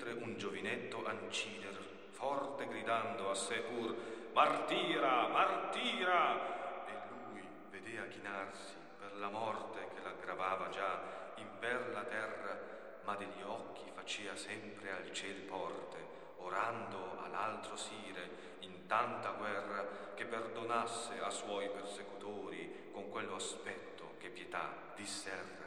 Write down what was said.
intre un giovinetto ancider, forte gridando a sé pur: Martira, martira! E lui vedea chinarsi per la morte che l'aggravava già in per la terra, ma degli occhi facea sempre al ciel porte, orando all'altro sire in tanta guerra che perdonasse a suoi persecutori con quello aspetto che pietà disserra.